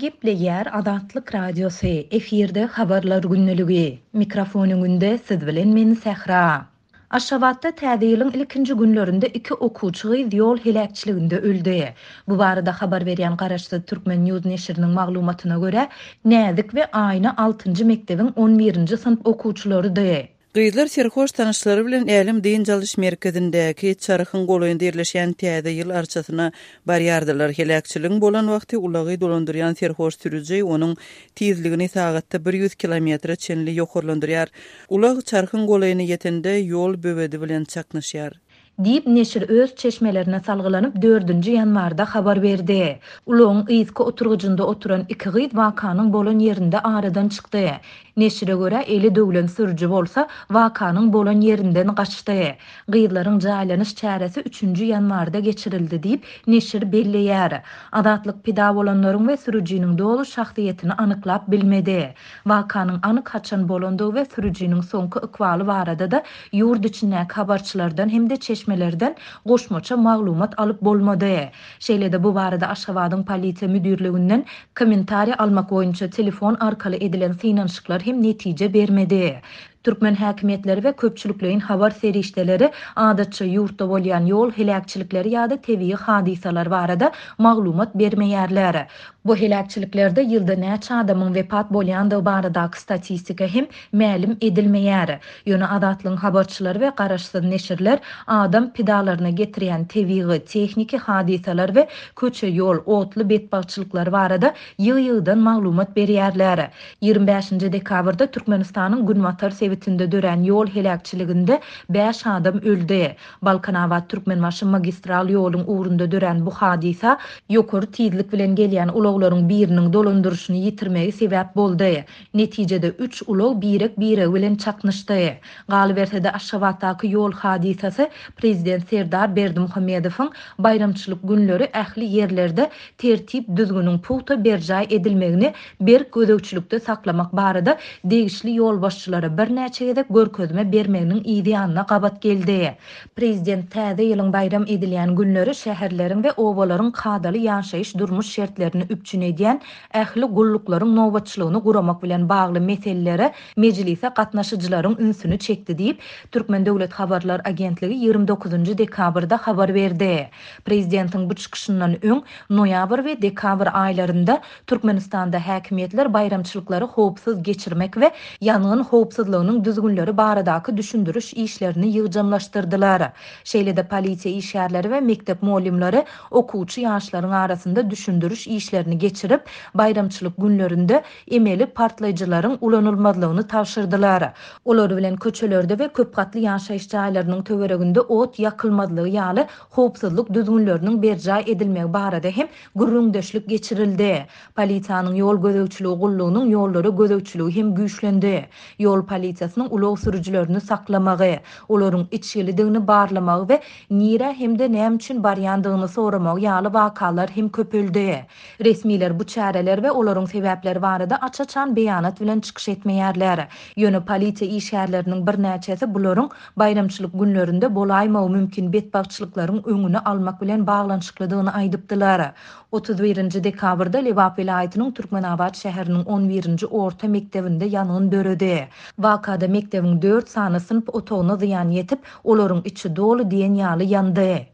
Gepleyer Adatlyk Radiosu efirde habarlar günnülügi. Mikrofonunda siz bilen men Sehra. Aşgabatda täze ýylyň ilkinji günlerinde iki okuwçy ýol helakçyliginde öldü. Bu barada habar berýän Garaşdy Türkmen News neşriniň maglumatyna görä, näzik we aýna 6-njy mekdebiň 11-nji synp okuwçylarydy. Gyýdlar serhoş tanışlary bilen Älim diýin jalyş merkezindäki çarhyň golaýynda ýerleşýän täze ýyl arçasyna barýardylar. Helakçylygyň bolan wagty ulagy dolandyrýan serhoş sürüji onuň tizligini sagatda 100 kilometre çenli ýokurlandyrýar. Ulag çarhyň golaýyna ýetende ýol böwedi bilen çaknaşýar. Diýip neşir öz çeşmelerine salgylanyp 4-nji ýanwarda habar berdi. Ulagyň ýyzky oturgujynda oturan iki gyýd wakanyň bolan ýerinde aradan çykdy. Neşire görä eli döwlen sürüji bolsa wakanyň bolan ýerinden gaçdy. Gyýdlaryň jaýlanyş çäresi 3-nji ýanwarda geçirildi diýip neşir belleýär. Adatlyk pida bolanlaryň we sürüjiniň dolu şahsiýetini anyklap bilmedi. Wakanyň anyk haçan bolandygy we sürüjiniň soňky ykwaly barada da ýurt içindäki habarçylardan hem de çeşmelerden goşmaça maglumat alyp bolmady. Şeýlede bu barada Aşgabatyň polisiýa müdürliginden kommentariýa almak boýunça telefon arkaly edilen synanşyklar hem netije bermedi. Türkmen häkimetleri we köpçüliklerin habar serişdeleri adatça ýurtda bolýan ýol helakçylikleri ýa-da tebii hadisalar barada maglumat bermeýärler. Bu helakçyliklerde ýylda näçe adamyň wepat bolýandygy baradaky statistika hem ma'lum edilmeýär. Ýöne adatlyň habarçylary we garaşsyz neşirler adam pidalaryna getirýän tebii texniki hadisalar we köçe ýol, otly betbagçylyklar barada ýygy-ýygydan maglumat berýärler. 25-nji dekabrda Türkmenistanyň Günmatar Sewitinde dören ýol helakçyliginde 5 adam öldü. Balkanawat Türkmenmaşy magistral ýoluň uğrunda dören bu hadisa ýokary tizlik bilen gelýän ulaglaryň biriniň dolandyrşyny ýitirmegi sebäp boldy. Netijede 3 ulag birek bilen çaknyşdy. Galy bersede Aşgabatdaky ýol hadisasy prezident Serdar Berdimuhammedowyň bayramçylyk günleri ähli ýerlerde tertip düzgünüň puwta berjaý edilmegini bir gözegçilikde saklamak barada degişli ýol başçylary bir näçe gedek görkezme bermeginiň ideýanyna gabat geldi. Prezident täze ýylyň bayram edilýän günleri şäherleriň we obalaryň kadaly ýaşaýyş durmuş şertlerini üpçün edýän ähli gulluklaryň nobatçylygyny guramak bilen bagly meselelere mejlise gatnaşyjylaryň ünsüni çekdi diýip Türkmen Döwlet Habarlar Agentligi 29-njy dekabrda habar berdi. Prezidentiň bu çykyşyndan öň noýabr we dekabr aýlarynda Türkmenistanda häkimetler bayramçylyklary howpsuz geçirmek we ýanyň howpsuzlygynyň düzgünleri baradaky düşündürüş işlerini ýygjamlaşdyrdylar. Şeýlede polisiýa işgärleri we mektep muallimleri okuwçy ýaşlaryň arasynda düşündürüş işlerini geçirip bayramçylyk günlerinde emeli partlaýjylaryň ulanylmazlygyny tapşyrdylar. Olar bilen köçelerde we köp gatly ýaşaýyş jaýlarynyň töwereginde ot ýakylmazlygy ýaly howpsuzlyk düzgünleriniň berjaý edilmegi barada hem gürrüňdeşlik geçirildi. Polisiýanyň ýol gözegçiligi gullugynyň ýollary gözegçiligi hem güýçlendi. Ýol polisiýasynyň ulag sürüjilerini saklamagy, olaryň içgilidigini barlamagy we nire hem de näme üçin barýandygyny soramagy ýaly wakalar hem köpeldi. Resmiler bu çäreler we olaryň sebäpleri barada açaçan beýanat bilen çykyş etmeýärler. Ýöne polisiýa işgärleriniň bir näçesi bularyň bayramçylyk günlerinde bolaýmagy mümkin betbagçylyklaryň öňüne almak bilen baglanyşyklydygyny aýdypdylar. 31-nji dekabrda Lewap vilayatynyň Türkmenabad şäheriniň 11-nji orta mektebinde ýanyň döredi. Wakada mekdebiň 4 sany sınıp otogyna ziyan ýetip, olaryň içi dolu diýen ýaly ýandy.